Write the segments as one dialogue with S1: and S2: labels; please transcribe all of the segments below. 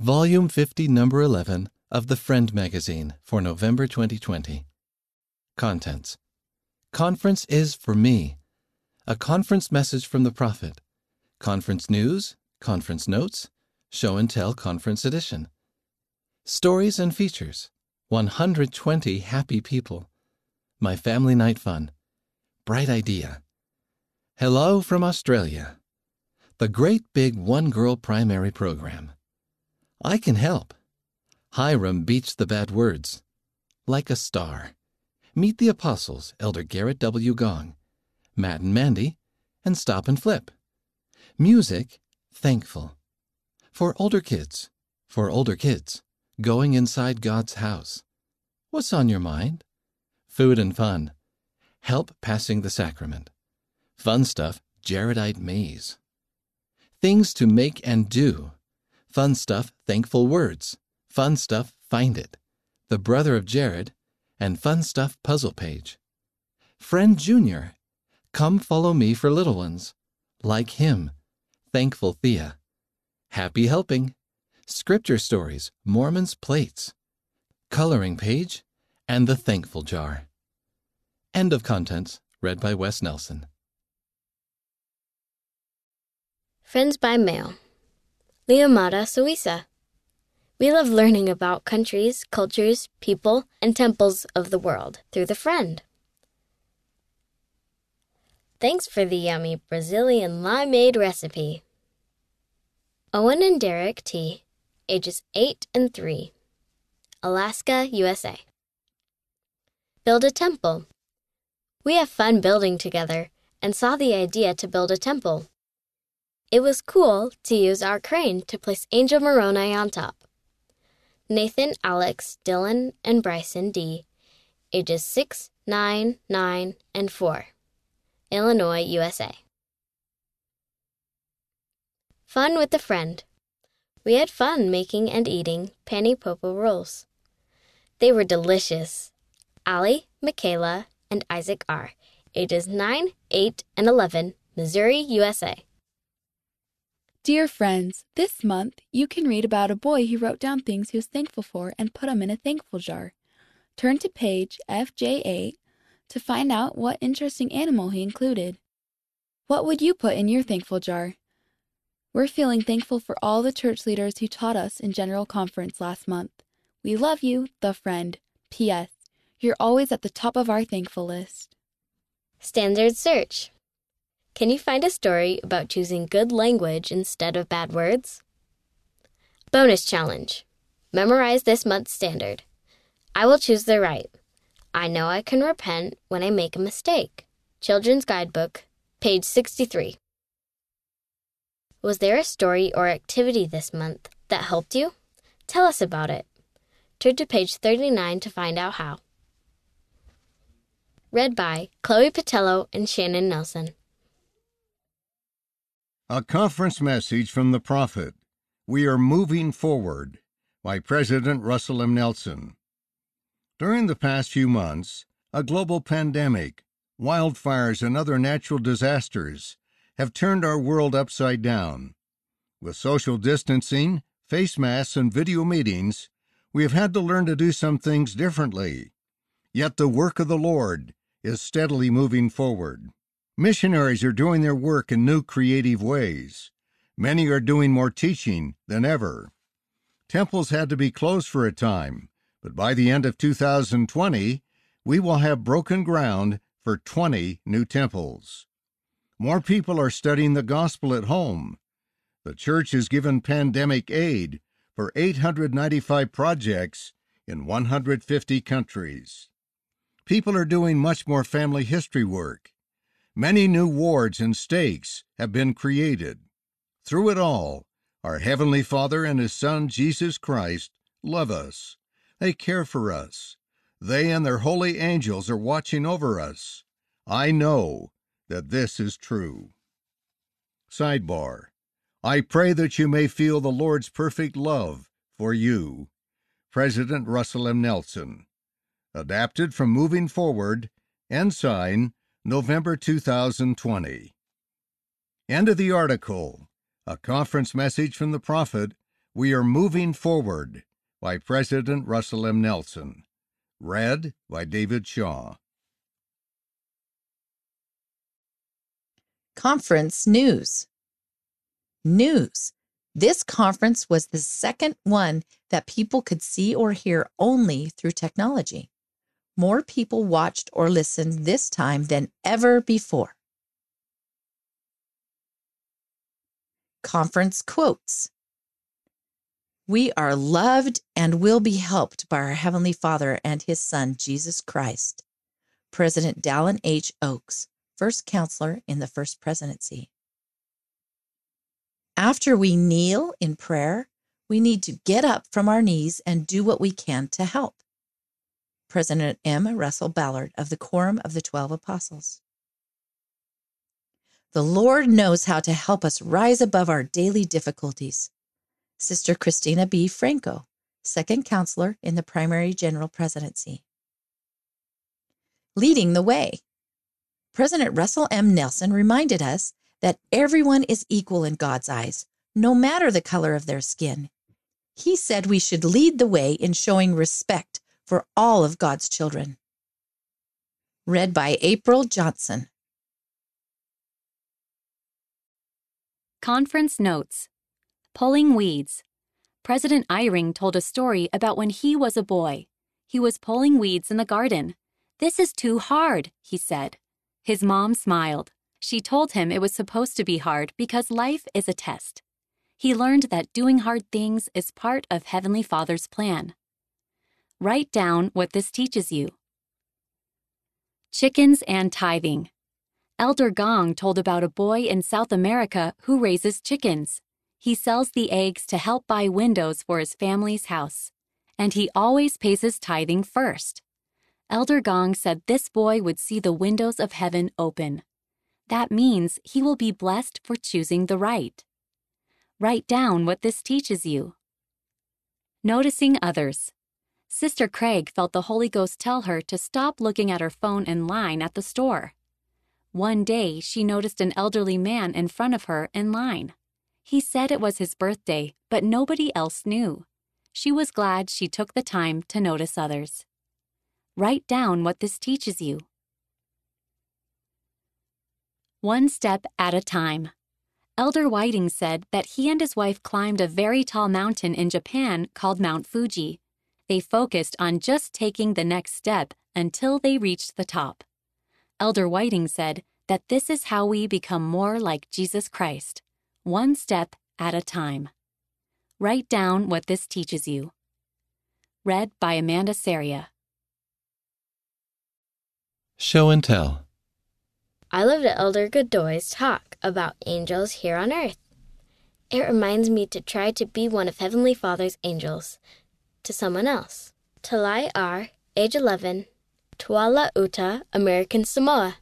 S1: Volume 50, Number 11 of the Friend Magazine for November 2020. Contents. Conference is for me. A conference message from the Prophet. Conference news, conference notes, show and tell conference edition. Stories and features. 120 happy people. My family night fun. Bright idea. Hello from Australia. The great big one-girl primary program. I can help. Hiram beats the bad words. Like a star. Meet the apostles, Elder Garrett W. Gong, Matt and Mandy, and Stop and Flip. Music, thankful. For older kids, going inside God's house. What's on your mind? Food and fun. Help passing the sacrament. Fun stuff, Jaredite maze. Things to make and do. Fun stuff, thankful words. Fun stuff, find it. The brother of Jared, and fun stuff puzzle page. Friend Junior, come follow me for little ones. Like him, thankful Thea. Happy helping. Scripture stories, Mormon's plates. Coloring page, and the thankful jar. End of contents, read by Wes Nelson.
S2: Friends by Mail. Liamada Suisa. We love learning about countries, cultures, people, and temples of the world through the Friend. Thanks for the yummy Brazilian limeade recipe. Owen and Derek T., ages 8 and 3, Alaska, USA. Build a temple. We have fun building together and saw the idea to build a temple. It was cool to use our crane to place Angel Moroni on top. Nathan, Alex, Dylan, and Bryson D., ages 6, 9, 9, and 4, Illinois, USA. Fun with a friend. We had fun making and eating Pani Popo rolls. They were delicious. Allie, Michaela, and Isaac R., ages 9, 8, and 11, Missouri, USA.
S3: Dear friends, this month you can read about a boy who wrote down things he was thankful for and put them in a thankful jar. Turn to page FJ8 to find out what interesting animal he included. What would you put in your thankful jar? We're feeling thankful for all the church leaders who taught us in General Conference last month. We love you, the Friend. P.S. You're always at the top of our thankful list.
S2: Standard search. Can you find a story about choosing good language instead of bad words? Bonus challenge. Memorize this month's standard. I will choose the right. I know I can repent when I make a mistake. Children's Guidebook, page 63. Was there a story or activity this month that helped you? Tell us about it. Turn to page 39 to find out how. Read by Chloe Patello and Shannon Nelson.
S4: A conference message from the Prophet. We are moving forward, by President Russell M. Nelson. During the past few months, a global pandemic, wildfires, and other natural disasters have turned our world upside down. With social distancing, face masks, and video meetings, we have had to learn to do some things differently. Yet the work of the Lord is steadily moving forward. Missionaries are doing their work in new creative ways. Many are doing more teaching than ever. Temples had to be closed for a time, but by the end of 2020, we will have broken ground for 20 new temples. More people are studying the gospel at home. The church has given pandemic aid for 895 projects in 150 countries. People are doing much more family history work. Many new wards and stakes have been created. Through it all, our Heavenly Father and His Son, Jesus Christ, love us. They care for us. They and their holy angels are watching over us. I know that this is true. Sidebar. I pray that you may feel the Lord's perfect love for you. President Russell M. Nelson. Adapted from Moving Forward, Ensign, November 2020. End of the article. A conference message from the Prophet We Are Moving Forward by President Russell M. Nelson. Read by David Shaw.
S5: Conference news. News. This conference was the second one that people could see or hear only through technology. More people watched or listened this time than ever before. Conference quotes. We are loved and will be helped by our Heavenly Father and His Son, Jesus Christ. President Dallin H. Oaks, first counselor in the First Presidency. After we kneel in prayer, we need to get up from our knees and do what we can to help. President M. Russell Ballard of the Quorum of the 12 Apostles. The Lord knows how to help us rise above our daily difficulties. Sister Christina B. Franco, second counselor in the Primary General Presidency. Leading the way. President Russell M. Nelson reminded us that everyone is equal in God's eyes, no matter the color of their skin. He said we should lead the way in showing respect for all of God's children. Read by April Johnson.
S6: Conference notes. Pulling weeds. President Eyring told a story about when he was a boy. He was pulling weeds in the garden. "This is too hard," he said. His mom smiled. She told him it was supposed to be hard because life is a test. He learned that doing hard things is part of Heavenly Father's plan. Write down what this teaches you. Chickens and tithing. Elder Gong told about a boy in South America who raises chickens. He sells the eggs to help buy windows for his family's house, and he always pays his tithing first. Elder Gong said this boy would see the windows of heaven open. That means he will be blessed for choosing the right. Write down what this teaches you. Noticing others. Sister Craig felt the Holy Ghost tell her to stop looking at her phone in line at the store. One day, she noticed an elderly man in front of her in line. He said it was his birthday, but nobody else knew. She was glad she took the time to notice others. Write down what this teaches you. One step at a time. Elder Whiting said that he and his wife climbed a very tall mountain in Japan called Mount Fuji. They focused on just taking the next step until they reached the top. Elder Whiting said that this is how we become more like Jesus Christ, one step at a time. Write down what this teaches you. Read by Amanda Saria.
S1: Show and tell.
S2: I love to Elder Godoy's talk about angels here on earth. It reminds me to try to be one of Heavenly Father's angels to someone else. Talai R., age 11, Tuala Uta, American Samoa.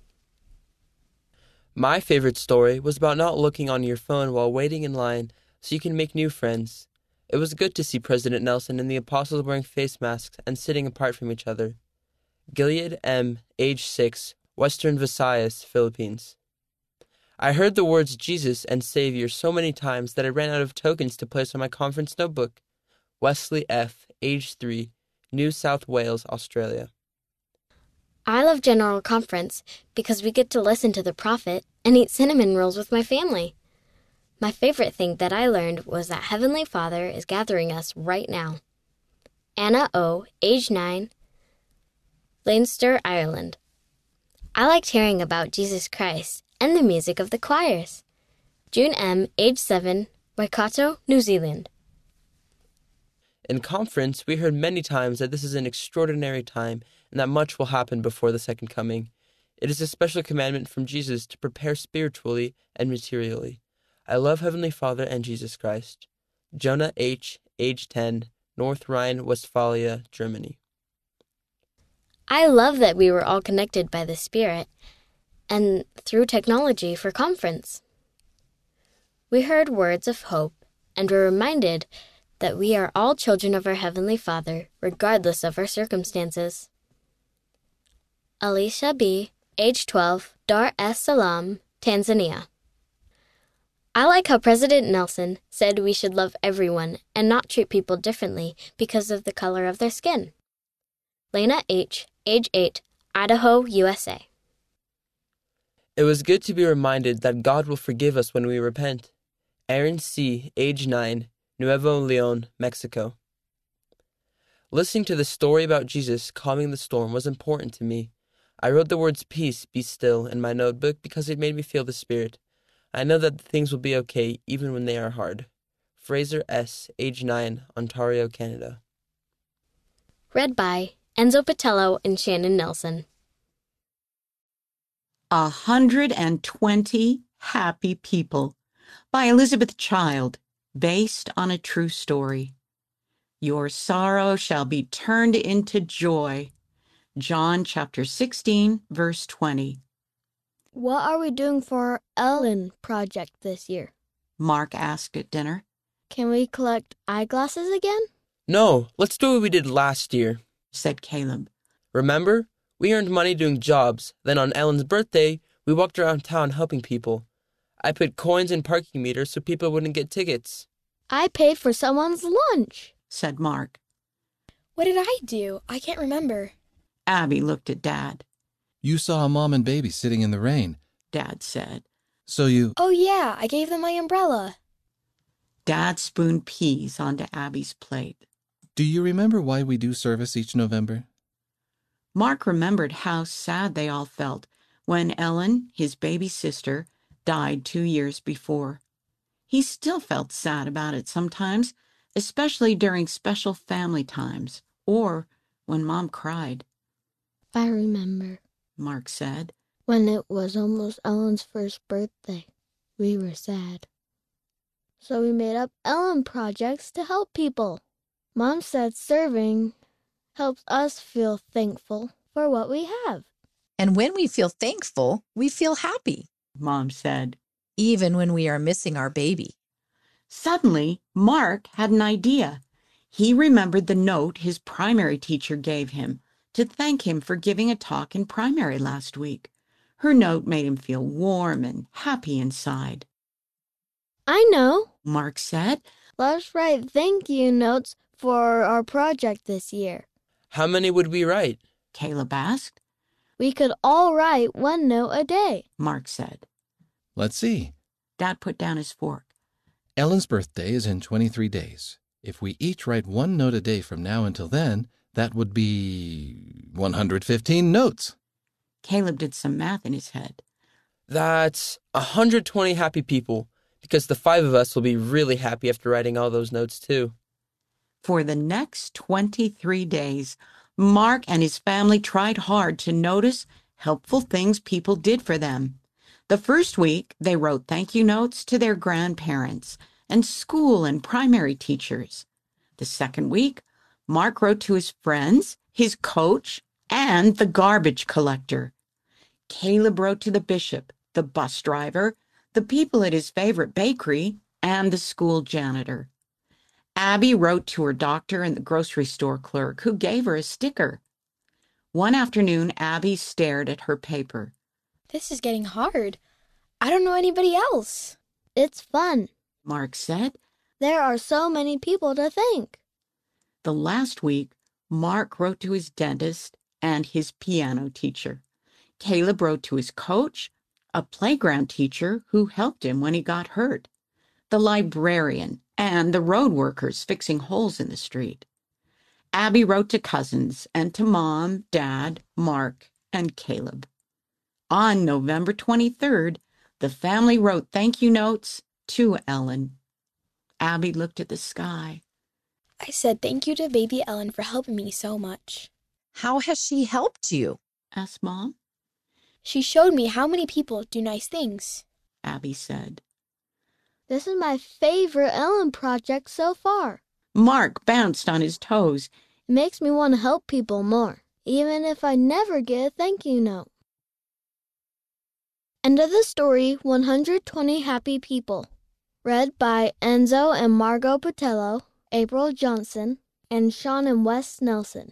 S7: My favorite story was about not looking on your phone while waiting in line so you can make new friends. It was good to see President Nelson and the apostles wearing face masks and sitting apart from each other. Gilead M., age 6, Western Visayas, Philippines. I heard the words Jesus and Savior so many times that I ran out of tokens to place on my conference notebook. Wesley F., age 3, New South Wales, Australia.
S2: I love General Conference because we get to listen to the prophet and eat cinnamon rolls with my family. My favorite thing that I learned was that Heavenly Father is gathering us right now. Anna O., age 9, Leinster, Ireland. I liked hearing about Jesus Christ and the music of the choirs. June M., age 7, Waikato, New Zealand.
S7: In conference, we heard many times that this is an extraordinary time and that much will happen before the second coming. It is a special commandment from Jesus to prepare spiritually and materially. I love Heavenly Father and Jesus Christ. Jonah H., age 10, North Rhine-Westphalia, Germany.
S2: I love that we were all connected by the Spirit and through technology for conference. We heard words of hope and were reminded that we are all children of our Heavenly Father, regardless of our circumstances. Alicia B., age 12, Dar es Salaam, Tanzania. I like how President Nelson said we should love everyone and not treat people differently because of the color of their skin. Lena H., age 8, Idaho, USA.
S7: It was good to be reminded that God will forgive us when we repent. Aaron C., age 9, Nuevo Leon, Mexico. Listening to the story about Jesus calming the storm was important to me. I wrote the words "peace, be still" in my notebook because it made me feel the Spirit. I know that things will be okay even when they are hard. Fraser S., age 9, Ontario, Canada.
S2: Read by Enzo Patello and Shannon Nelson.
S8: 120 Happy People by Elizabeth Child, based on a true story. Your sorrow shall be turned into joy. John chapter 16, verse 20.
S9: What are we doing for our Ellen project this year?
S8: Mark asked at dinner.
S9: Can we collect eyeglasses again?
S7: No, let's do what we did last year,
S8: said Caleb.
S7: Remember? We earned money doing jobs. Then on Ellen's birthday, we walked around town helping people. I put coins in parking meters so people wouldn't get tickets.
S9: I paid for someone's lunch,
S8: said Mark.
S10: What did I do? I can't remember.
S8: Abby looked at Dad.
S1: You saw a mom and baby sitting in the rain,
S8: Dad said.
S1: So you...
S10: Oh yeah, I gave them my umbrella.
S8: Dad spooned peas onto Abby's plate.
S1: Do you remember why we do service each November?
S8: Mark remembered how sad they all felt when Ellen, his baby sister, died 2 years before. He still felt sad about it sometimes, especially during special family times or when Mom cried.
S9: I remember,
S8: Mark said.
S9: When it was almost Ellen's first birthday, we were sad. So we made up Ellen projects to help people. Mom said serving helps us feel thankful for what we have.
S5: And when we feel thankful, we feel happy,
S8: Mom said.
S5: even when we are missing our baby.
S8: Suddenly, Mark had an idea. He remembered the note his primary teacher gave him to thank him for giving a talk in primary last week. Her note made him feel warm and happy inside.
S9: I know,
S8: Mark said.
S9: Let's write thank you notes for our project this year.
S7: How many would we write?
S8: Caleb asked.
S9: We could all write one note a day,
S8: Mark said.
S1: Let's see.
S8: Dad put down his fork.
S1: Ellen's birthday is in 23 days. If we each write one note a day from now until then, that would be 115 notes.
S8: Caleb did some math in his head.
S7: That's 120 happy people, because the 5 of us will be really happy after writing all those notes too.
S8: For the next 23 days, Mark and his family tried hard to notice helpful things people did for them. The first week, they wrote thank you notes to their grandparents and school and primary teachers. The second week, Mark wrote to his friends, his coach, and the garbage collector. Caleb wrote to the bishop, the bus driver, the people at his favorite bakery, and the school janitor. Abby wrote to her doctor and the grocery store clerk, who gave her a sticker. One afternoon, Abby stared at her paper.
S10: This is getting hard. I don't know anybody else.
S9: It's fun,
S8: Mark said.
S9: There are so many people to thank.
S8: The last week, Mark wrote to his dentist and his piano teacher. Caleb wrote to his coach, a playground teacher who helped him when he got hurt, the librarian, and the road workers fixing holes in the street. Abby wrote to cousins and to Mom, Dad, Mark, and Caleb. On November 23rd, the family wrote thank you notes to Ellen. Abby looked at the sky.
S10: I said thank you to baby Ellen for helping me so much.
S5: How has she helped you?
S8: Asked Mom.
S10: She showed me how many people do nice things.
S8: Abby said.
S9: This is my favorite Ellen project so far.
S8: Mark bounced on his toes.
S9: It makes me want to help people more, even if I never get a thank you note. End of the story, 120 Happy People. Read by Enzo and Margot Patello, April Johnson, and Sean and Wes Nelson.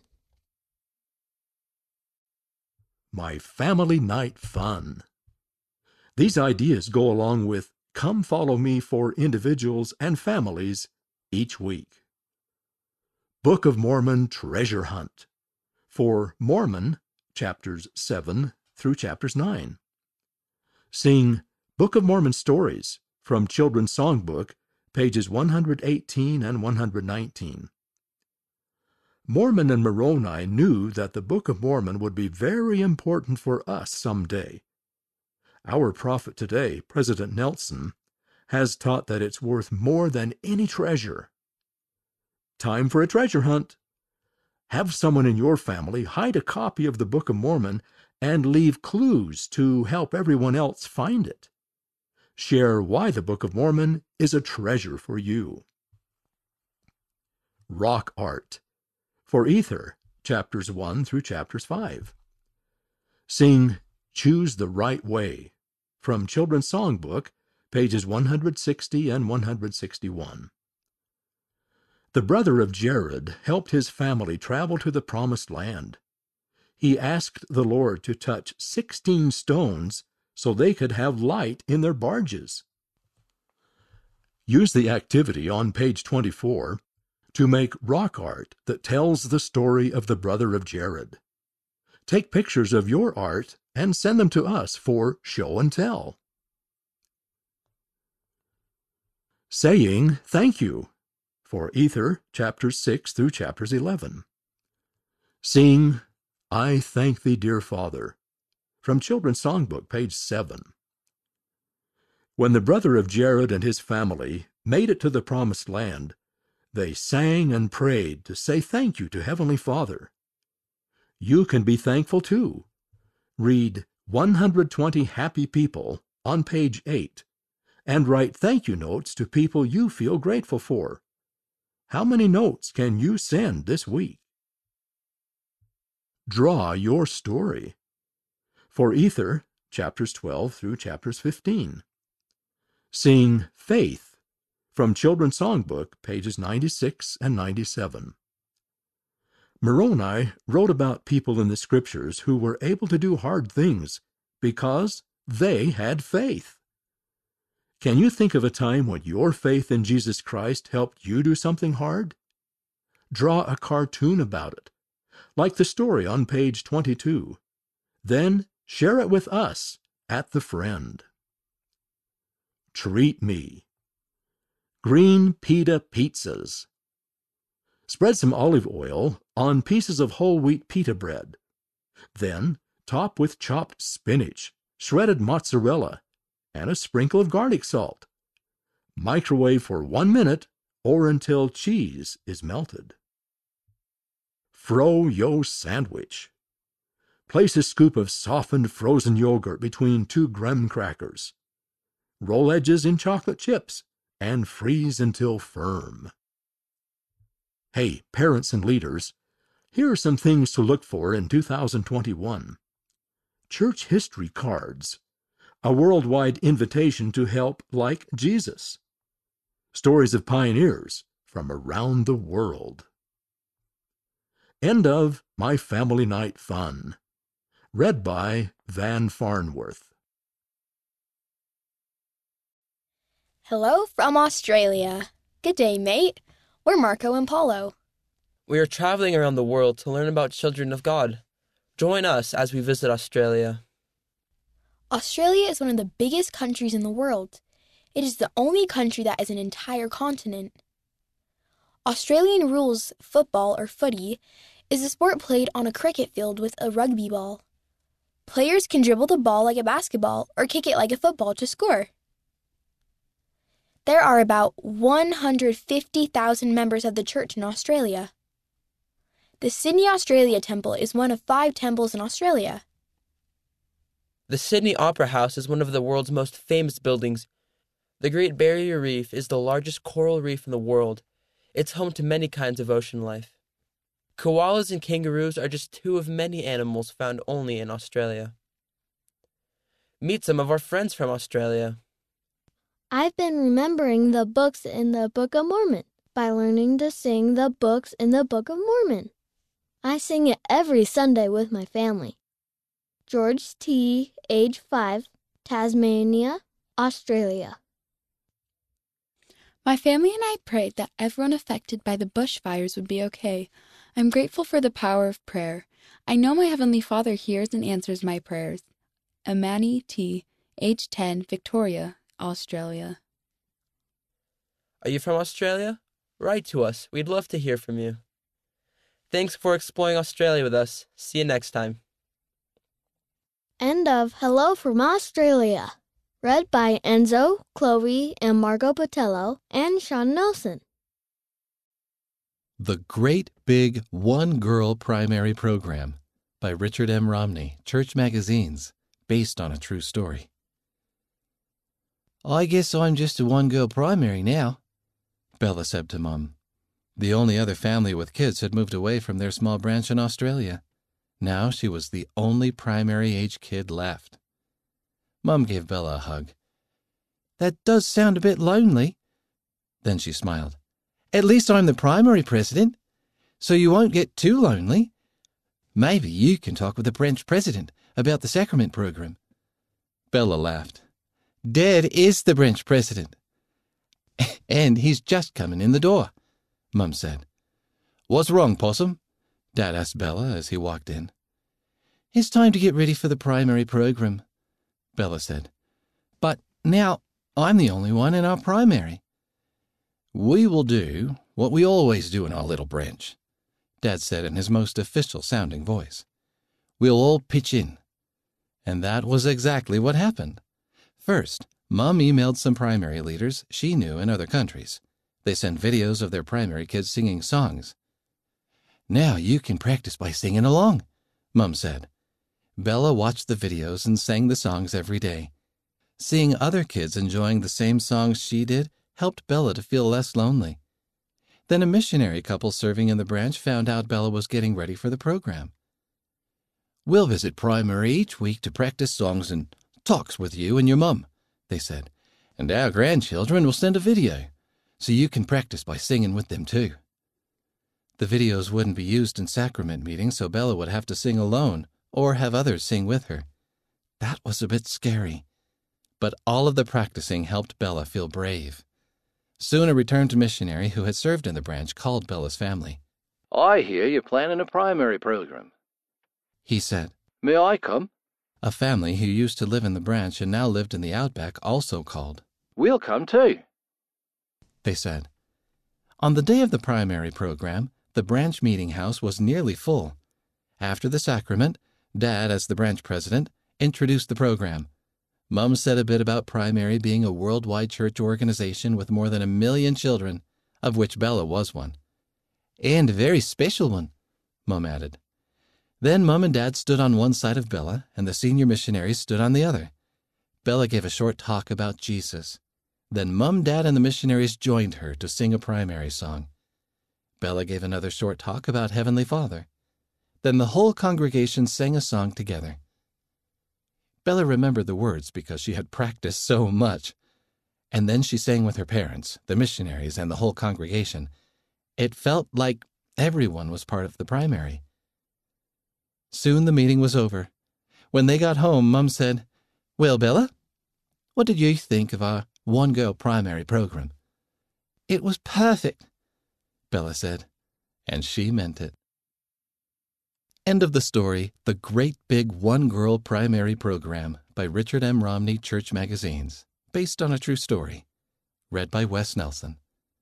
S11: My family night fun. These ideas go along with Come Follow Me for individuals and families each week. Book of Mormon Treasure Hunt for Mormon, chapters 7 through chapters 9. Sing Book of Mormon Stories from Children's Songbook, pages 118 and 119. Mormon and Moroni knew that the Book of Mormon would be very important for us someday. Our prophet today, President Nelson, has taught that it's worth more than any treasure. Time for a treasure hunt. Have someone in your family hide a copy of the Book of Mormon and leave clues to help everyone else find it. Share why the Book of Mormon is a treasure for you. Rock Art for Ether, chapters 1 through chapters 5. Sing Choose the Right Way from Children's Songbook, pages 160 and 161. The brother of Jared helped his family travel to the Promised Land. He asked the Lord to touch 16 stones so they could have light in their barges. Use the activity on page 24 to make rock art that tells the story of the brother of Jared. Take pictures of your art and send them to us for show and tell. Saying Thank You for Ether, chapters 6 through chapters 11. Sing I Thank Thee, Dear Father from Children's Songbook, page 7. When the brother of Jared and his family made it to the Promised Land, they sang and prayed to say thank you to Heavenly Father. You can be thankful too. Read 120 Happy People on page 8 and write thank you notes to people you feel grateful for. How many notes can you send this week? Draw your story for Ether, chapters 12 through chapters 15. Sing Faith from Children's Songbook, pages 96 and 97. Moroni wrote about people in the Scriptures who were able to do hard things because they had faith. Can you think of a time when your faith in Jesus Christ helped you do something hard? Draw a cartoon about it, like the story on page 22. Then share it with us at The Friend. Treat Me. Green pita pizzas. Spread some olive oil on pieces of whole wheat pita bread. Then top with chopped spinach, shredded mozzarella, and a sprinkle of garlic salt. Microwave for 1 minute or until cheese is melted. Fro-yo sandwich. Place a scoop of softened frozen yogurt between 2 graham crackers. Roll edges in chocolate chips and freeze until firm. Hey, parents and leaders, here are some things to look for in 2021. Church history cards, a worldwide invitation to help like Jesus. Stories of pioneers from around the world. End of My Family Night Fun. Read by Van Farnworth.
S10: Hello from Australia. Good day, mate. We're Marco and Paulo.
S7: We are traveling around the world to learn about children of God. Join us as we visit Australia.
S10: Australia is one of the biggest countries in the world. It is the only country that is an entire continent. Australian rules football or footy is a sport played on a cricket field with a rugby ball. Players can dribble the ball like a basketball or kick it like a football to score. There are about 150,000 members of the church in Australia. The Sydney Australia Temple is one of 5 temples in Australia.
S7: The Sydney Opera House is one of the world's most famous buildings. The Great Barrier Reef is the largest coral reef in the world. It's home to many kinds of ocean life. Koalas and kangaroos are just 2 of many animals found only in Australia. Meet some of our friends from Australia.
S9: I've been remembering the books in the Book of Mormon by learning to sing the books in the Book of Mormon. I sing it every Sunday with my family. George T., age 5, Tasmania, Australia.
S3: My family and I prayed that everyone affected by the bushfires would be okay. I'm grateful for the power of prayer. I know my Heavenly Father hears and answers my prayers. Amani T., age 10, Victoria, Australia.
S7: Are you from Australia? Write to us. We'd love to hear from you. Thanks for exploring Australia with us. See you next time.
S9: End of Hello from Australia. Read by Enzo, Chloe, and Margot Botello, and Sean Nelson.
S1: The Great Big One Girl Primary Program by Richard M. Romney, Church Magazines, based on a true story. I guess I'm just a one-girl primary now, Bella said to Mum. The only other family with kids had moved away from their small branch in Australia. Now she was the only primary-age kid left. Mum gave Bella a hug. That does sound a bit lonely. Then she smiled. At least I'm the primary president, so you won't get too lonely. Maybe you can talk with the branch president about the sacrament program. Bella laughed. Dad is the branch president. And he's just coming in the door, Mum said. What's wrong, Possum? Dad asked Bella as he walked in. It's time to get ready for the primary program, Bella said. But now I'm the only one in our primary. We will do what we always do in our little branch, Dad said in his most official-sounding voice. We'll all pitch in. And that was exactly what happened. First, Mum emailed some primary leaders she knew in other countries. They sent videos of their primary kids singing songs. Now you can practice by singing along, Mum said. Bella watched the videos and sang the songs every day. Seeing other kids enjoying the same songs she did helped Bella to feel less lonely. Then a missionary couple serving in the branch found out Bella was getting ready for the program. We'll visit primary each week to practice songs and talks with you and your mum, they said. And our grandchildren will send a video, so you can practice by singing with them too. The videos wouldn't be used in sacrament meetings, so Bella would have to sing alone or have others sing with her. That was a bit scary. But all of the practicing helped Bella feel brave. Soon a returned missionary who had served in the branch called Bella's family. I hear you're planning a primary program, he said. May I come? A family who used to live in the branch and now lived in the outback also called. We'll come too, they said. On the day of the primary program, the branch meeting house was nearly full. After the sacrament, Dad, as the branch president, introduced the program. Mum said a bit about primary being a worldwide church organization with more than 1 million children, of which Bella was one. And a very special one, Mum added. Then Mum and Dad stood on one side of Bella, and the senior missionaries stood on the other. Bella gave a short talk about Jesus. Then Mum, Dad, and the missionaries joined her to sing a primary song. Bella gave another short talk about Heavenly Father. Then the whole congregation sang a song together. Bella remembered the words because she had practiced so much. And then she sang with her parents, the missionaries, and the whole congregation. It felt like everyone was part of the primary. Soon the meeting was over. When they got home, Mum said, Well, Bella, what did you think of our one-girl primary program? It was perfect, Bella said, and she meant it. End of the story, The Great Big One-Girl Primary Program by Richard M. Romney, Church Magazines, based on a true story. Read by Wes Nelson.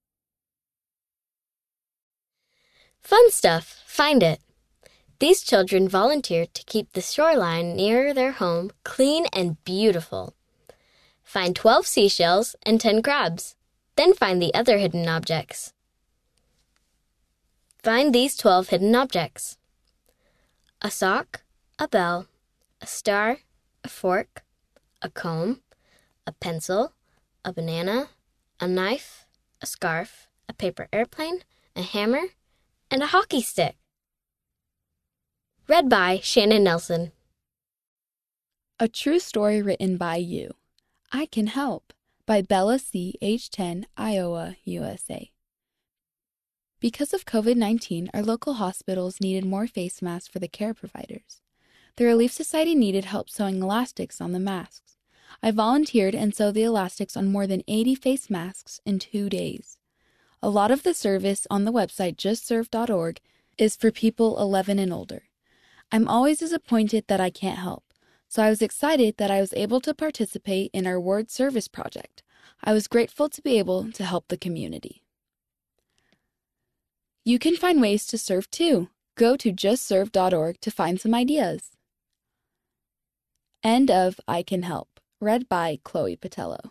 S2: Fun stuff. Find it. These children volunteered to keep the shoreline near their home clean and beautiful. Find 12 seashells and 10 crabs. Then find the other hidden objects. Find these 12 hidden objects. A sock, a bell, a star, a fork, a comb, a pencil, a banana, a knife, a scarf, a paper airplane, a hammer, and a hockey stick. Read by Shannon Nelson.
S3: A true story written by you. I Can Help by Bella C., age 10, Iowa, USA. Because of COVID-19, our local hospitals needed more face masks for the care providers. The Relief Society needed help sewing elastics on the masks. I volunteered and sewed the elastics on more than 80 face masks in 2 days. A lot of the service on the website justserve.org is for people 11 and older. I'm always disappointed that I can't help, so I was excited that I was able to participate in our Word Service project. I was grateful to be able to help the community. You can find ways to serve too. Go to justserve.org to find some ideas. End of I Can Help, read by Chloe Patello.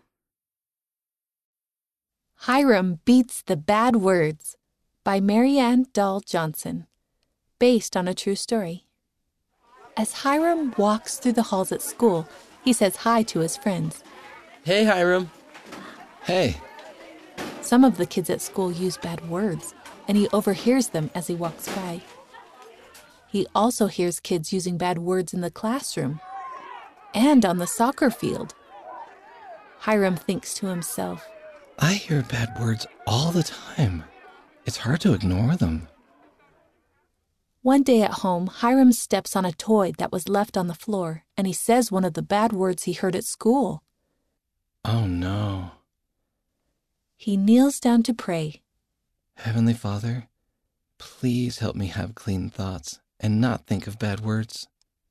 S12: Hiram Beats the Bad Words by Marianne Dahl Johnson, based on a true story. As Hiram walks through the halls at school, he says hi to his friends.
S7: Hey, Hiram.
S1: Hey.
S12: Some of the kids at school use bad words, and he overhears them as he walks by. He also hears kids using bad words in the classroom and on the soccer field. Hiram thinks to himself,
S1: I hear bad words all the time. It's hard to ignore them.
S12: One day at home, Hiram steps on a toy that was left on the floor, and he says one of the bad words he heard at school.
S1: Oh no.
S12: He kneels down to pray.
S1: Heavenly Father, please help me have clean thoughts and not think of bad words.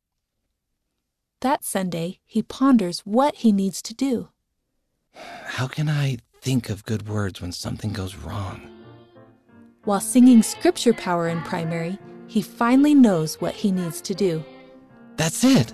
S12: That Sunday, he ponders what he needs to do.
S1: How can I think of good words when something goes wrong?
S12: While singing Scripture Power in primary, he finally knows what he needs to do.
S1: That's it!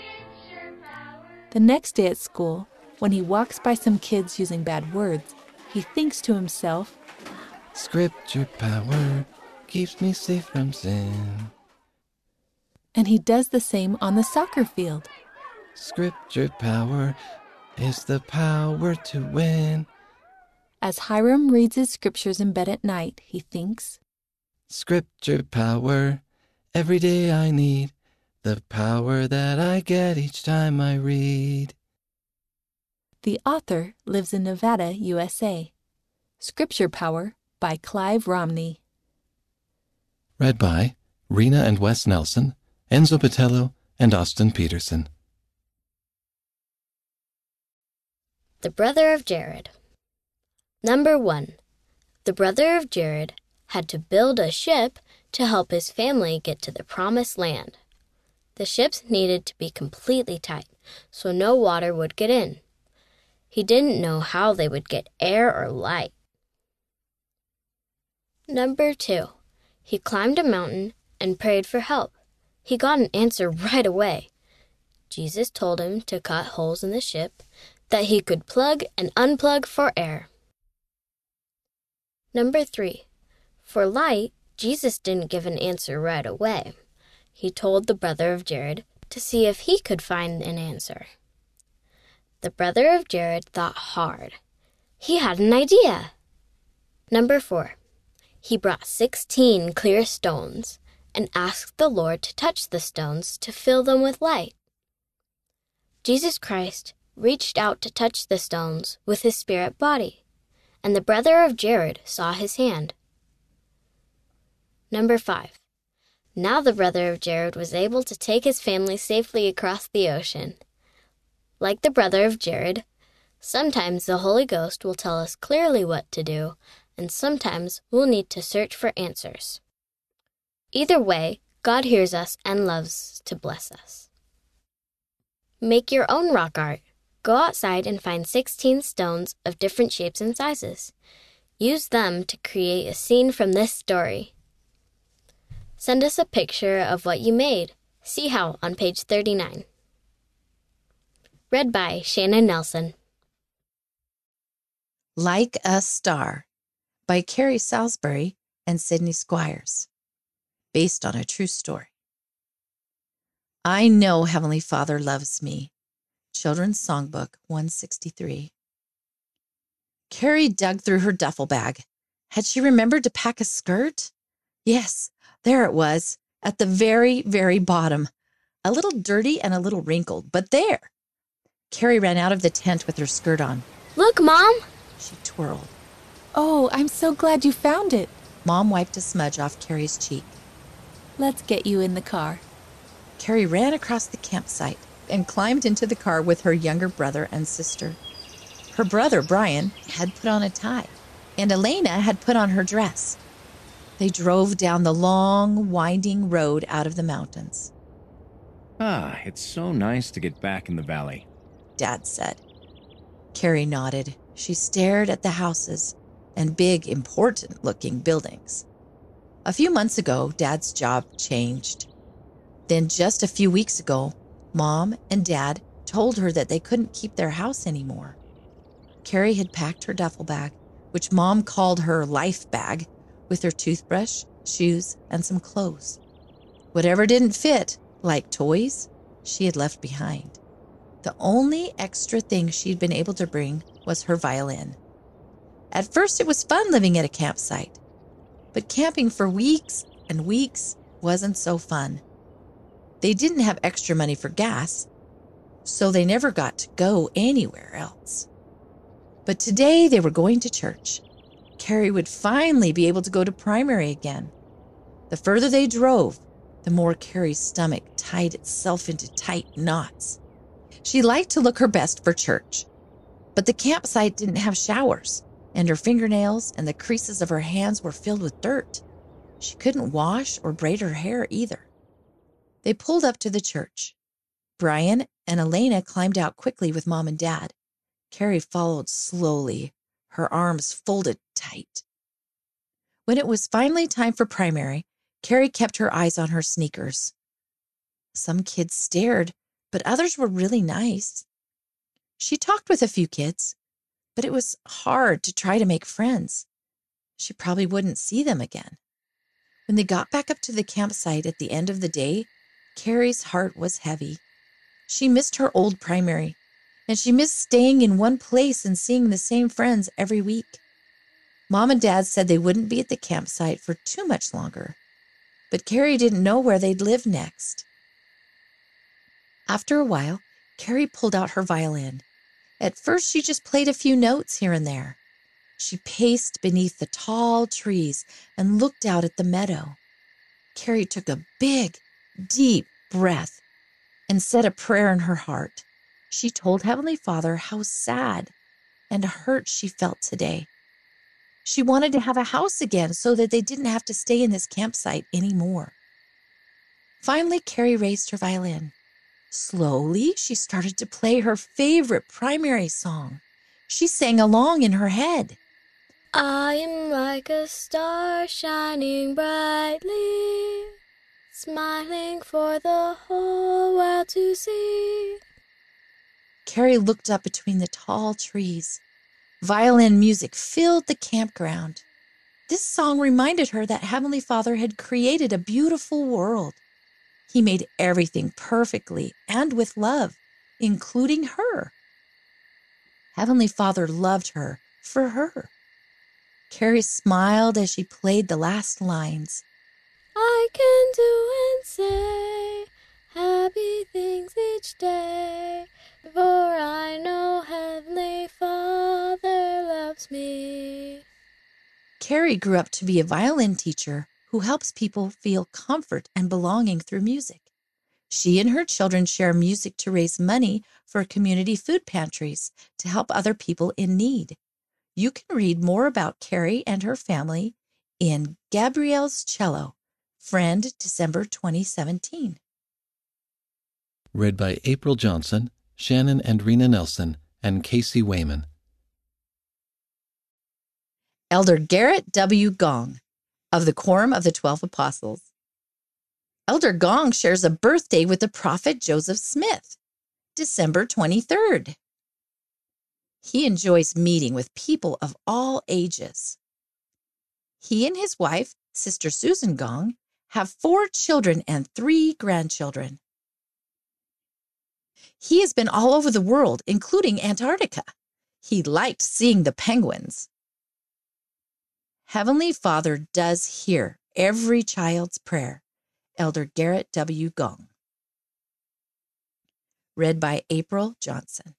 S12: The next day at school, when he walks by some kids using bad words, he thinks to himself,
S1: Scripture power keeps me safe from sin.
S12: And he does the same on the soccer field.
S1: Scripture power is the power to win.
S12: As Hiram reads his scriptures in bed at night, he thinks,
S1: Scripture power, every day I need, the power that I get each time I read.
S12: The author lives in Nevada, USA. Scripture Power by Clive Romney.
S1: Read by Rena and Wes Nelson, Enzo Patello, and Austin Peterson.
S2: The Brother of Jared. Number 1. The brother of Jared had to build a ship to help his family get to the promised land. The ships needed to be completely tight, so no water would get in. He didn't know how they would get air or light. Number 2. He climbed a mountain and prayed for help. He got an answer right away. Jesus told him to cut holes in the ship that he could plug and unplug for air. Number 3. For light, Jesus didn't give an answer right away. He told the brother of Jared to see if he could find an answer. The brother of Jared thought hard. He had an idea. Number 4. He brought 16 clear stones and asked the Lord to touch the stones to fill them with light. Jesus Christ reached out to touch the stones with his spirit body, and the brother of Jared saw his hand. Number 5. Now the brother of Jared was able to take his family safely across the ocean. Like the brother of Jared, sometimes the Holy Ghost will tell us clearly what to do, and sometimes we'll need to search for answers. Either way, God hears us and loves to bless us. Make your own rock art. Go outside and find 16 stones of different shapes and sizes. Use them to create a scene from this story. Send us a picture of what you made. See how on page 39. Read by Shannon Nelson.
S5: Like a Star by Carrie Salisbury and Sydney Squires, based on a true story. I know Heavenly Father loves me. Children's Songbook 163. Carrie dug through her duffel bag. Had she remembered to pack a skirt? Yes, there it was, at the very, very bottom. A little dirty and a little wrinkled, but there. Carrie ran out of the tent with her skirt on.
S2: Look, Mom!
S5: She twirled.
S12: Oh, I'm so glad you found it.
S5: Mom wiped a smudge off Carrie's cheek.
S12: Let's get you in the car.
S5: Carrie ran across the campsite. and climbed into the car with her younger brother and sister. Her brother, Brian, had put on a tie, and Elena had put on her dress. They drove down the long, winding road out of the mountains.
S13: Ah, it's so nice to get back in the valley,
S5: Dad said. Carrie nodded. She stared at the houses and big, important-looking buildings. A few months ago, Dad's job changed. Then just a few weeks ago, Mom and Dad told her that they couldn't keep their house anymore. Carrie had packed her duffel bag, which Mom called her life bag, with her toothbrush, shoes, and some clothes. Whatever didn't fit, like toys, she had left behind. The only extra thing she'd been able to bring was her violin. At first, it was fun living at a campsite, but camping for weeks and weeks wasn't so fun. They didn't have extra money for gas, so they never got to go anywhere else. But today they were going to church. Carrie would finally be able to go to primary again. The further they drove, the more Carrie's stomach tied itself into tight knots. She liked to look her best for church, but the campsite didn't have showers, and her fingernails and the creases of her hands were filled with dirt. She couldn't wash or braid her hair either. They pulled up to the church. Brian and Elena climbed out quickly with Mom and Dad. Carrie followed slowly, her arms folded tight. When it was finally time for primary, Carrie kept her eyes on her sneakers. Some kids stared, but others were really nice. She talked with a few kids, but it was hard to try to make friends. She probably wouldn't see them again. When they got back up to the campsite at the end of the day, Carrie's heart was heavy. She missed her old primary, and she missed staying in one place and seeing the same friends every week. Mom and Dad said they wouldn't be at the campsite for too much longer, but Carrie didn't know where they'd live next. After a while, Carrie pulled out her violin. At first, she just played a few notes here and there. She paced beneath the tall trees and looked out at the meadow. Carrie took a big, deep breath and said a prayer in her heart. She told Heavenly Father how sad and hurt she felt today. She wanted to have a house again so that they didn't have to stay in this campsite anymore. Finally, Carrie raised her violin. Slowly, she started to play her favorite primary song. She sang along in her head.
S9: I am like a star shining brightly, smiling for the whole world to see.
S5: Carrie looked up between the tall trees. Violin music filled the campground. This song reminded her that Heavenly Father had created a beautiful world. He made everything perfectly and with love, including her. Heavenly Father loved her for her. Carrie smiled as she played the last lines.
S9: I can do and say happy things each day, for I know Heavenly Father loves me.
S5: Carrie grew up to be a violin teacher who helps people feel comfort and belonging through music. She and her children share music to raise money for community food pantries to help other people in need. You can read more about Carrie and her family in Gabrielle's Cello, Friend, December 2017.
S1: Read by April Johnson, Shannon and Rena Nelson, and Casey Wayman.
S5: Elder Garrett W. Gong of the Quorum of the 12 Apostles. Elder Gong shares a birthday with the prophet Joseph Smith, December 23rd. He enjoys meeting with people of all ages. He and his wife, Sister Susan Gong, have 4 children and 3 grandchildren. He has been all over the world, including Antarctica. He liked seeing the penguins. Heavenly Father does hear every child's prayer. Elder Garrett W. Gong. Read by April Johnson.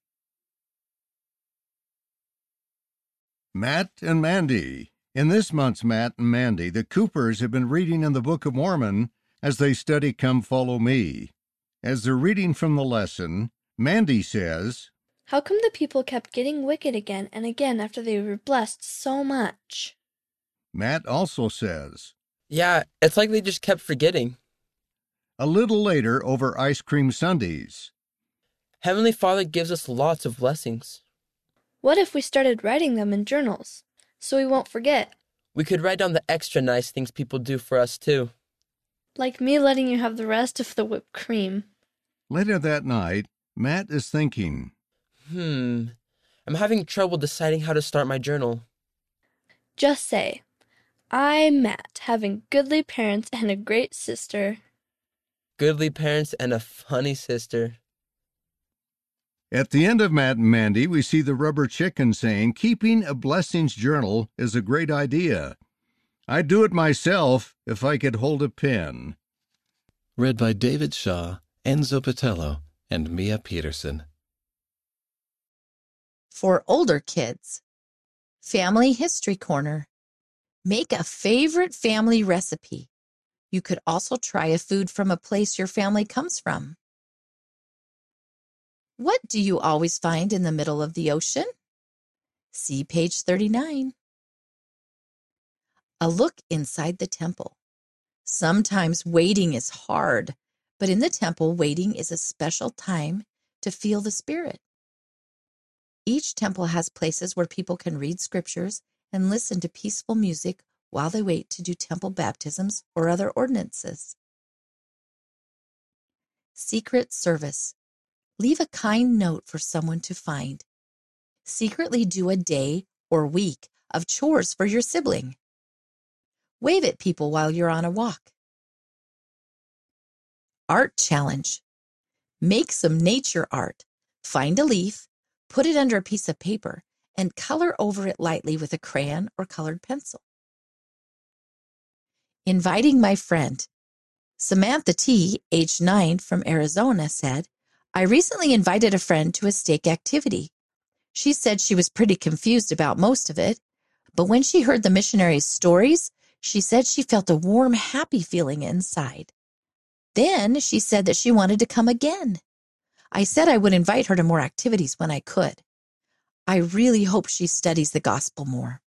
S4: Matt and Mandy. In this month's Matt and Mandy, the Coopers have been reading in the Book of Mormon as they study Come Follow Me. As they're reading from the lesson, Mandy says,
S14: "How come the people kept getting wicked again and again after they were blessed so much?"
S4: Matt also says,
S7: Yeah, it's like they just kept forgetting.
S4: a little later over ice cream sundaes,
S7: Heavenly Father gives us lots of blessings.
S14: What if we started writing them in journals so we won't forget?
S7: We could write down the extra nice things people do for us, too.
S14: Like me letting you have the rest of the whipped cream.
S4: Later that night, Matt is thinking,
S7: I'm having trouble deciding how to start my journal.
S14: Just say, "I'm Matt, having goodly parents and a great sister."
S7: Goodly parents and a funny sister.
S4: At the end of Matt and Mandy, we see the rubber chicken saying, keeping a blessings journal is a great idea. I'd do it myself if I could hold a pen.
S1: Read by David Shaw, Enzo Patello, and Mia Peterson.
S5: For older kids, Family History Corner. Make a favorite family recipe. You could also try a food from a place your family comes from. What do you always find in the middle of the ocean? See page 39. A look inside the temple. Sometimes waiting is hard, but in the temple, waiting is a special time to feel the Spirit. Each temple has places where people can read scriptures and listen to peaceful music while they wait to do temple baptisms or other ordinances. Secret service. Leave a kind note for someone to find. Secretly do a day or week of chores for your sibling. Wave at people while you're on a walk. Art challenge. Make some nature art. Find a leaf, put it under a piece of paper, and color over it lightly with a crayon or colored pencil. Inviting my friend. Samantha T., age 9, from Arizona, said, I recently invited a friend to a stake activity. She said she was pretty confused about most of it, but when she heard the missionaries' stories, she said she felt a warm, happy feeling inside. Then she said that she wanted to come again. I said I would invite her to more activities when I could. I really hope she studies the gospel more.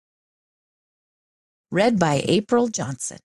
S5: Read by April Johnson.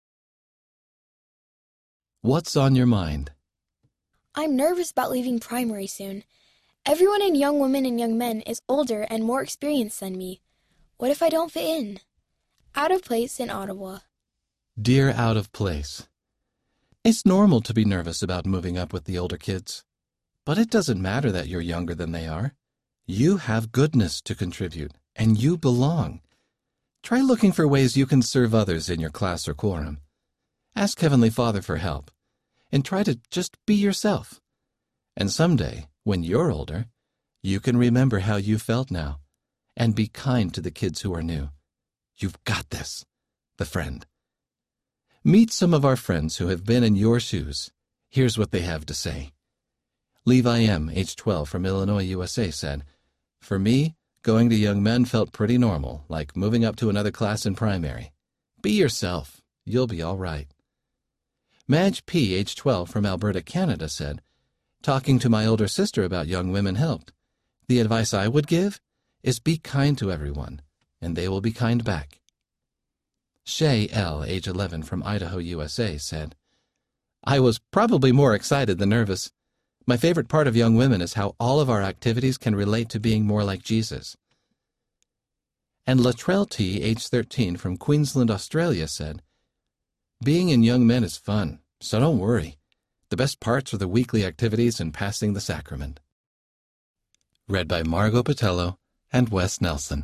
S1: What's on your mind?
S10: I'm nervous about leaving primary soon. Everyone in Young Women and Young Men is older and more experienced than me. What if I don't fit in? Out of place in Ottawa.
S1: Dear Out of Place, it's normal to be nervous about moving up with the older kids. But it doesn't matter that you're younger than they are. You have goodness to contribute, and you belong. Try looking for ways you can serve others in your class or quorum. Ask Heavenly Father for help, and try to just be yourself. And someday, when you're older, you can remember how you felt now, and be kind to the kids who are new. You've got this. The Friend. Meet some of our friends who have been in your shoes. Here's what they have to say. Levi M., age 12, from Illinois, USA, said, For me, going to Young Men felt pretty normal, like moving up to another class in primary. Be yourself. You'll be all right. Madge P., age 12, from Alberta, Canada, said, Talking to my older sister about young women helped. The advice I would give is be kind to everyone, and they will be kind back. Shay L., age 11, from Idaho, USA, said, I was probably more excited than nervous. My favorite part of Young Women is how all of our activities can relate to being more like Jesus. And Latrell T., age 13, from Queensland, Australia, said, Being in Young Men is fun, so don't worry. The best parts are the weekly activities and passing the sacrament. Read by Margot Patello and Wes Nelson.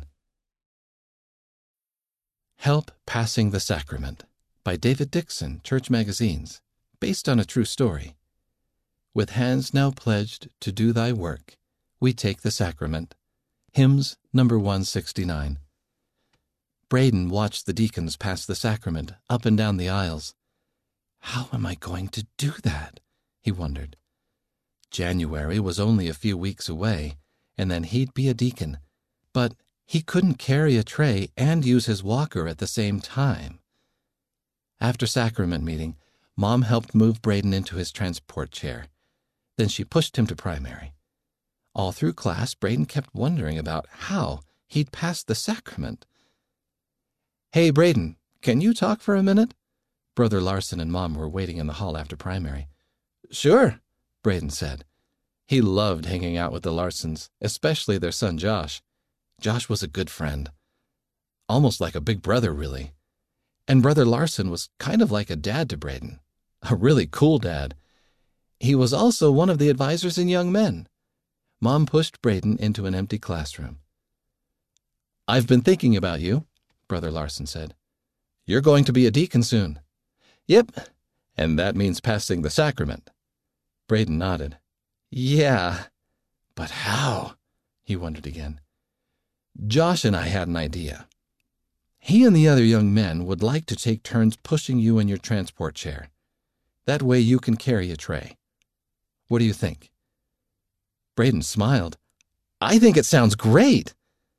S1: Help Passing the Sacrament by David Dixon, Church Magazines, based on a true story. With hands now pledged to do thy work, we take the sacrament. Hymns number 169. Braden watched the deacons pass the sacrament up and down the aisles. How am I going to do that? He wondered. January was only a few weeks away, and then he'd be a deacon. But he couldn't carry a tray and use his walker at the same time. After sacrament meeting, Mom helped move Braden into his transport chair. Then she pushed him to primary. All through class, Braden kept wondering about how he'd passed the sacrament. "Hey, Braden, can you talk for a minute?" Brother Larson and Mom were waiting in the hall after primary. "Sure," Braden said. He loved hanging out with the Larsons, especially their son Josh. Josh was a good friend. Almost like a big brother, really. And Brother Larson was kind of like a dad to Braden. A really cool dad. He was also one of the advisors in Young Men. Mom pushed Braden into an empty classroom. "I've been thinking about you," Brother Larson said. "You're going to be a deacon soon." "Yep, and that means passing the sacrament." Braden nodded. "Yeah, but how?" he wondered again. "Josh and I had an idea. He and the other young men would like to take turns pushing you in your transport chair. That way you can carry a tray. What do you think?" Braden smiled. "I think it sounds great."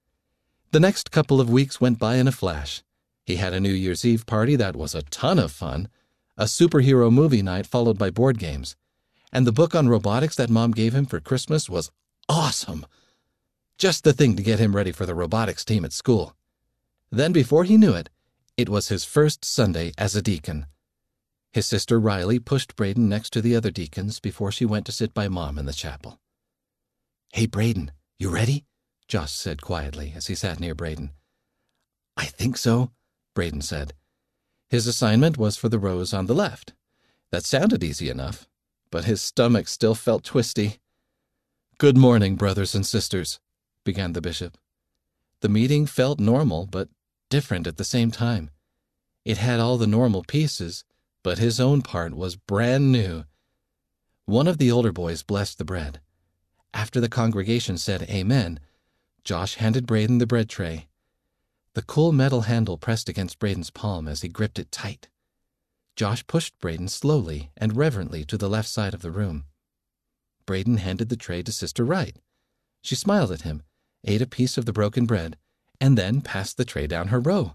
S1: The next couple of weeks went by in a flash. He had a New Year's Eve party that was a ton of fun, a superhero movie night followed by board games, and the book on robotics that Mom gave him for Christmas was awesome. Just the thing to get him ready for the robotics team at school. Then before he knew it, it was his first Sunday as a deacon. His sister Riley pushed Braden next to the other deacons before she went to sit by Mom in the chapel. "Hey, Braden, you ready?" Josh said quietly as he sat near Braden. "I think so," Braden said. His assignment was for the rows on the left. That sounded easy enough, but his stomach still felt twisty. "Good morning, brothers and sisters," began the bishop. The meeting felt normal, but different at the same time. It had all the normal pieces, but his own part was brand new. One of the older boys blessed the bread. After the congregation said amen, Josh handed Braden the bread tray. The cool metal handle pressed against Braden's palm as he gripped it tight. Josh pushed Braden slowly and reverently to the left side of the room. Braden handed the tray to Sister Wright. She smiled at him, ate a piece of the broken bread, and then passed the tray down her row.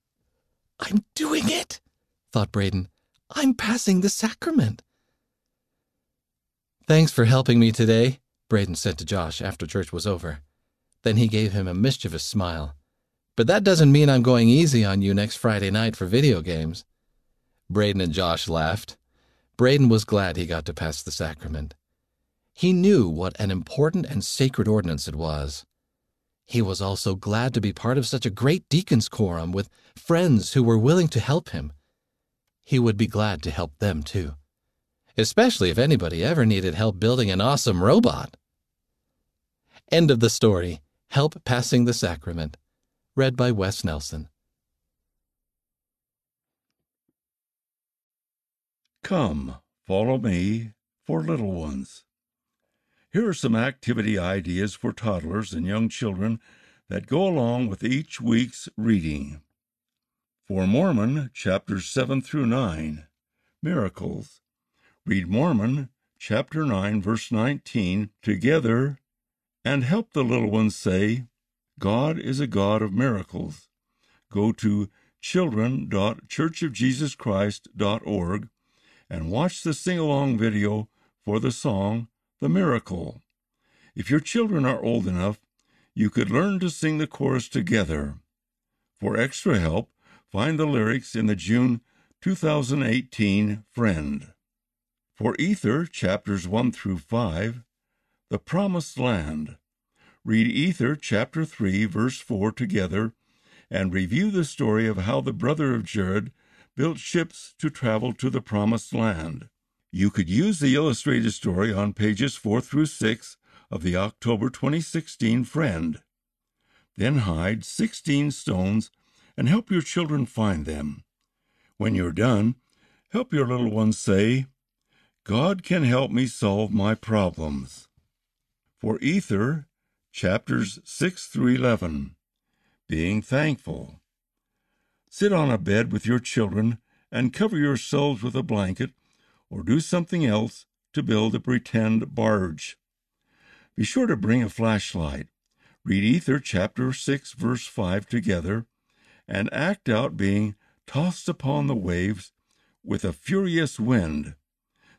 S1: "I'm doing it," thought Braden. "I'm passing the sacrament." "Thanks for helping me today," Braden said to Josh after church was over. Then he gave him a mischievous smile. "But that doesn't mean I'm going easy on you next Friday night for video games." Braden and Josh laughed. Braden was glad he got to pass the sacrament. He knew what an important and sacred ordinance it was. He was also glad to be part of such a great deacon's quorum with friends who were willing to help him. He would be glad to help them too, especially if anybody ever needed help building an awesome robot. End of the story. Help Passing the Sacrament. Read by Wes Nelson.
S15: Come, follow me for little ones. Here are some activity ideas for toddlers and young children that go along with each week's reading. For Mormon, chapters 7 through 9, Miracles. Read Mormon, chapter 9, verse 19, together, and help the little ones say, "God is a God of miracles." Go to children.churchofjesuschrist.org and watch the sing-along video for the song, "The Miracle." If your children are old enough, you could learn to sing the chorus together. For extra help, find the lyrics in the June 2018 Friend. For Ether, chapters 1 through 5, The Promised Land. Read Ether, chapter 3, verse 4 together, and review the story of how the brother of Jared built ships to travel to the Promised Land. You could use the illustrated story on pages 4 through 6 of the October 2016 Friend. Then hide 16 stones and help your children find them. When you're done, help your little ones say, "God can help me solve my problems." For Ether, chapters 6 through 11, Being Thankful. Sit on a bed with your children and cover yourselves with a blanket or do something else to build a pretend barge. Be sure to bring a flashlight. Read Ether chapter 6 verse 5 together and act out being tossed upon the waves with a furious wind.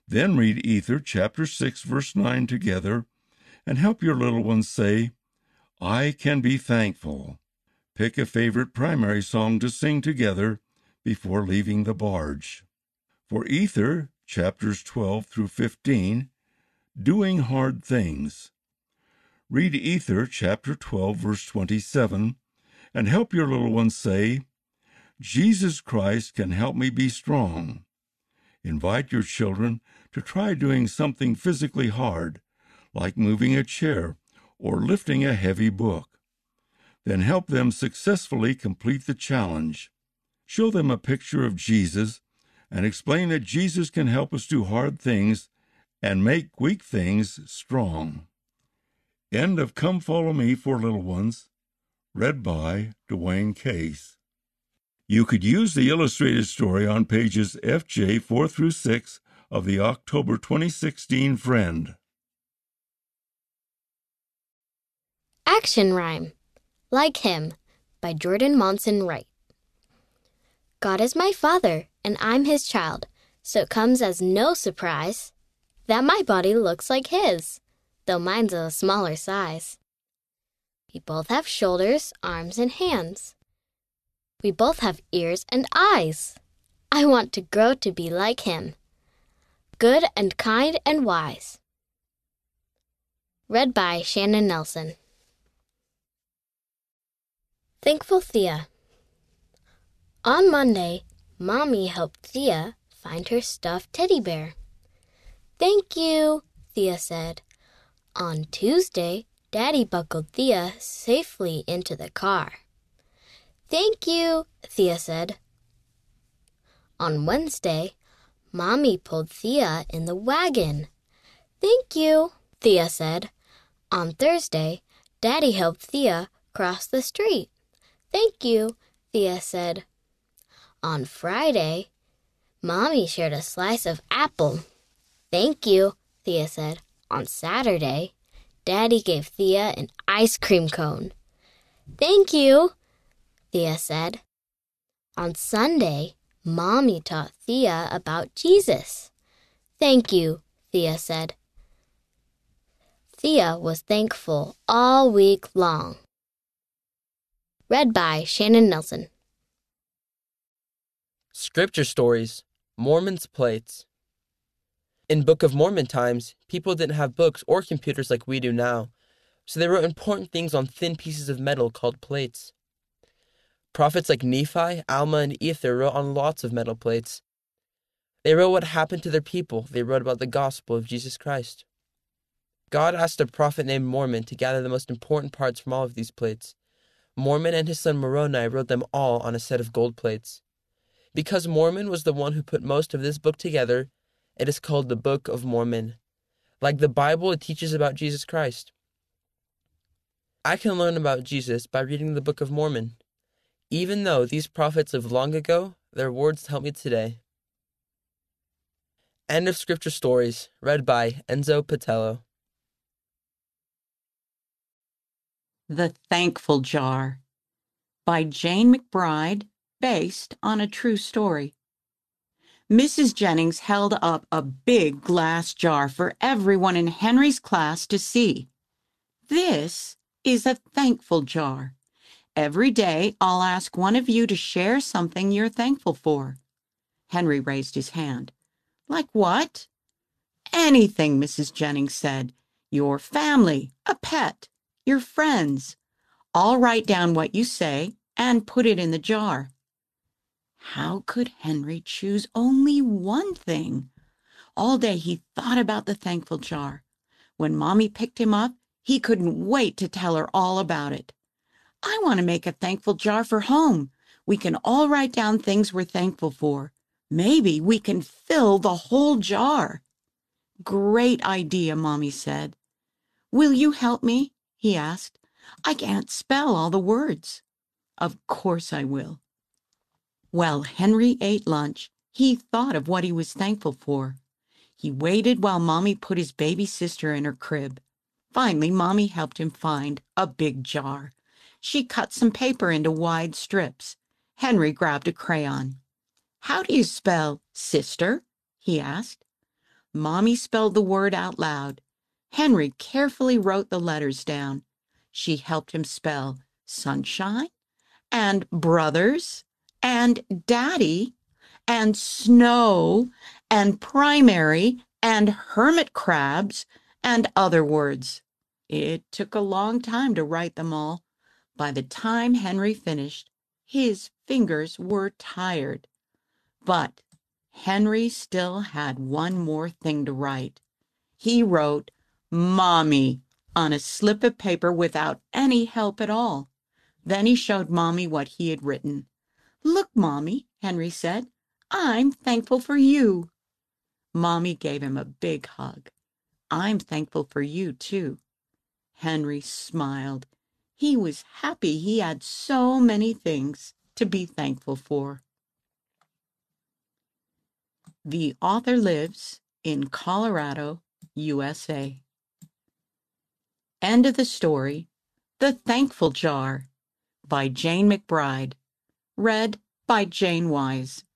S15: Then read Ether chapter 6, verse 9 together, and help your little ones say, I can be thankful. Pick a favorite primary song to sing together before leaving the barge. For Ether, chapters 12 through 15, Doing Hard Things. Read Ether chapter 12, verse 27, and help your little ones say, Jesus Christ can help me be strong. Invite your children to try doing something physically hard, like moving a chair or lifting a heavy book. Then help them successfully complete the challenge. Show them a picture of Jesus and explain that Jesus can help us do hard things and make weak things strong. End of Come Follow Me for Little Ones, read by Dwayne Case. You could use the illustrated story on pages FJ 4 through 6 of the October 2016 Friend.
S2: Action Rhyme, Like Him, by Jordan Monson Wright. God is my father, and I'm his child, so it comes as no surprise that my body looks like his, though mine's a smaller size. We both have shoulders, arms, and hands. We both have ears and eyes. I want to grow to be like him, good and kind and wise. Read by Shannon Nelson. Thankful Thea. On Monday, Mommy helped Thea find her stuffed teddy bear. Thank you, Thea said. On Tuesday, Daddy buckled Thea safely into the car. Thank you, Thea said. On Wednesday, Mommy pulled Thea in the wagon. Thank you, Thea said. On Thursday, Daddy helped Thea cross the street. Thank you, Thea said. On Friday, Mommy shared a slice of apple. Thank you, Thea said. On Saturday, Daddy gave Thea an ice cream cone. Thank you, Thea said. On Sunday, Mommy taught Thea about Jesus. Thank you, Thea said. Thea was thankful all week long. Read by Shannon Nelson.
S7: Scripture Stories, Mormon's Plates. In Book of Mormon times, people didn't have books or computers like we do now, so they wrote important things on thin pieces of metal called plates. Prophets like Nephi, Alma, and Ether wrote on lots of metal plates. They wrote what happened to their people. They wrote about the gospel of Jesus Christ. God asked a prophet named Mormon to gather the most important parts from all of these plates. Mormon and his son Moroni wrote them all on a set of gold plates. Because Mormon was the one who put most of this book together, it is called the Book of Mormon. Like the Bible, it teaches about Jesus Christ. I can learn about Jesus by reading the Book of Mormon. Even though these prophets lived long ago, their words help me today. End of Scripture Stories, read by Enzo Patello.
S8: The Thankful Jar, by Jane McBride, based on a true story. Mrs. Jennings held up a big glass jar for everyone in Henry's class to see. This is a thankful jar. Every day, I'll ask one of you to share something you're thankful for. Henry raised his hand. Like what? Anything, Mrs. Jennings said. Your family, a pet, your friends. I'll write down what you say and put it in the jar. How could Henry choose only one thing? All day he thought about the thankful jar. When Mommy picked him up, he couldn't wait to tell her all about it. I want to make a thankful jar for home. We can all write down things we're thankful for. Maybe we can fill the whole jar. Great idea, Mommy said. Will you help me? He asked. I can't spell all the words. Of course I will. While Henry ate lunch, he thought of what he was thankful for. He waited while Mommy put his baby sister in her crib. Finally, Mommy helped him find a big jar. She cut some paper into wide strips. Henry grabbed a crayon. How do you spell sister? He asked. Mommy spelled the word out loud. Henry carefully wrote the letters down. She helped him spell sunshine and brothers and daddy and snow and primary and hermit crabs and other words. It took a long time to write them all. By the time Henry finished, his fingers were tired. But Henry still had one more thing to write. He wrote Mommy on a slip of paper without any help at all. Then he showed Mommy what he had written. "Look, Mommy," Henry said, "I'm thankful for you." Mommy gave him a big hug. "I'm thankful for you, too." Henry smiled. He was happy he had so many things to be thankful for. The author lives in Colorado, USA. End of the story. The Thankful Jar by Jane McBride. Read by Jane Wise.